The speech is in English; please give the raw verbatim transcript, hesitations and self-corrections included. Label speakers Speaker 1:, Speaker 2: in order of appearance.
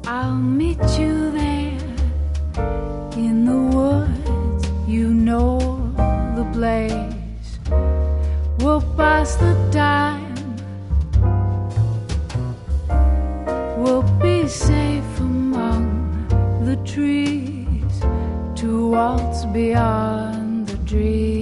Speaker 1: I'll meet you there in the woods, you know the place. We'll pass the time, we'll be safe among the trees to waltz beyond the dream.